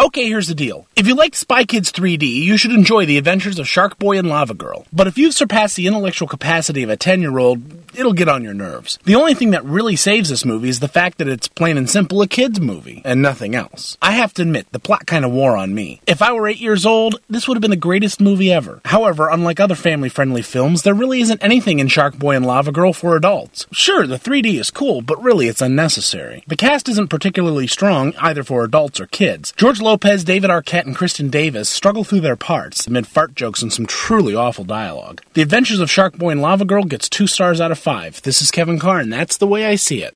Okay, here's the deal. If you liked Spy Kids 3D, you should enjoy The Adventures of Shark Boy and Lava Girl. But if you've surpassed the intellectual capacity of a 10-year-old, it'll get on your nerves. The only thing that really saves this movie is the fact that it's plain and simple a kid's movie, and nothing else. I have to admit, the plot kind of wore on me. If I were 8 years old, this would have been the greatest movie ever. However, unlike other family-friendly films, there really isn't anything in Shark Boy and Lava Girl for adults. Sure, the 3D is cool, but really it's unnecessary. The cast isn't particularly strong, either for adults or kids. George Lopez, David Arquette, and Kristen Davis struggle through their parts, amid fart jokes and some truly awful dialogue. The Adventures of Shark Boy and Lava Girl gets 2 stars out of 5. This is Kevin Carr, and that's the way I see it.